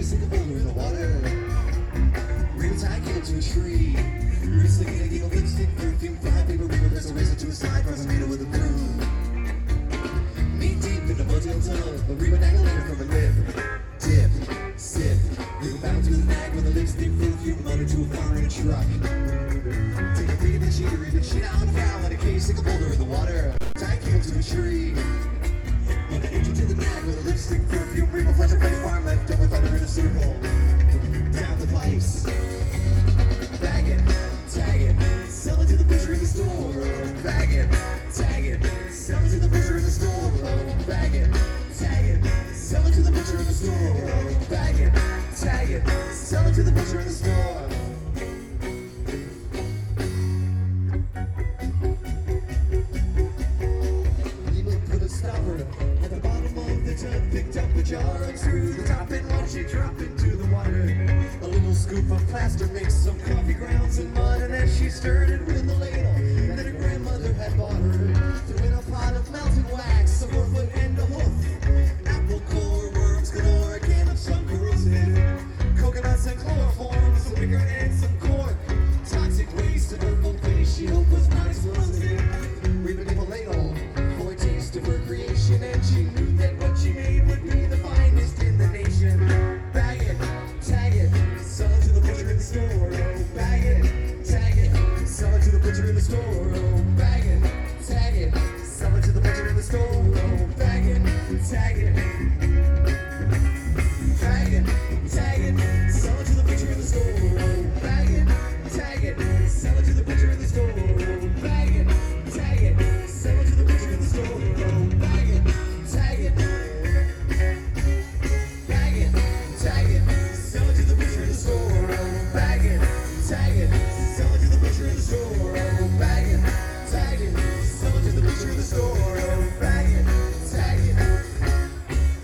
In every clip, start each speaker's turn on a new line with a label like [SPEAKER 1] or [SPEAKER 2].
[SPEAKER 1] case, stick a boulder in the water. Real tie it to a tree. Recently get a game of lipstick, perfume, fly paper, river, there's a razor to a side, cross a needle with a broom. Knee deep in the motel tub, a Reba dangling from a lip. Dip, sip, we go bound to the nag with a lipstick, perfume, motor to a farm in a truck. Take a peek at the cheater, read the shit out foul, in a case, stick a boulder in the water. Tie cable to a tree. And an engine to the nag with a lipstick, perfume, Reba, flesh, a fresh farm left over thunder in a circle. Down the pipes. Bag it, tag it, sell it to the butcher in the store. Bag it, tag it, sell it to the butcher in the store. Bag it, tag it, sell it to the butcher in the store. Bag it, tag it, sell it to the butcher in the store. People put a stopper at the bottom of the tub, picked up a jar, unscrewed the top and watched it drop into the water. A little scoop of plaster mixed some coffee grounds and mud, and as she stirred it with a ladle that her grandmother had bought her, threw in a pot of melted wax, a 4-foot and a hoof, apple core, worms galore, a can of some corrosive, coconuts and chloroform, some wicker and some cork, toxic waste, and her full face she hoped was not explosive. Reba gave a ladle for a taste of her creation, and she knew that what she made would be the finest in the nation. Bag it, tag it, sell it to the butcher in the store. Oh, bag it, tag it, sell it to the butcher in the store. Oh, bag it, tag it, sell it to the butcher in the store. Oh, bag it, tag it, bag it, tag it, sell it to the butcher in the store. Oh, bag it, tag it, sell it to the butcher in the store. Oh, bag it, tag it, sell it to the butcher in the store. Oh, bag it, tag it, bag it, tag it, sell it to the butcher in the store. Oh, bag it, tag it, sell it to the butcher in the store. Oh, bag it, tag it, sell it to the butcher in the store. Oh, bag it, tag it,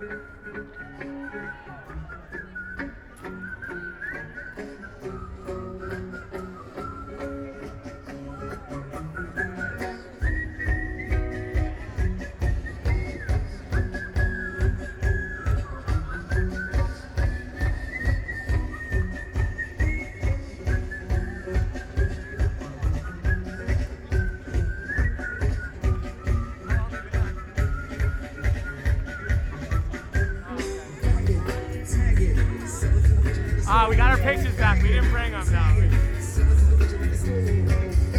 [SPEAKER 2] We got our pictures back. We didn't bring them, no.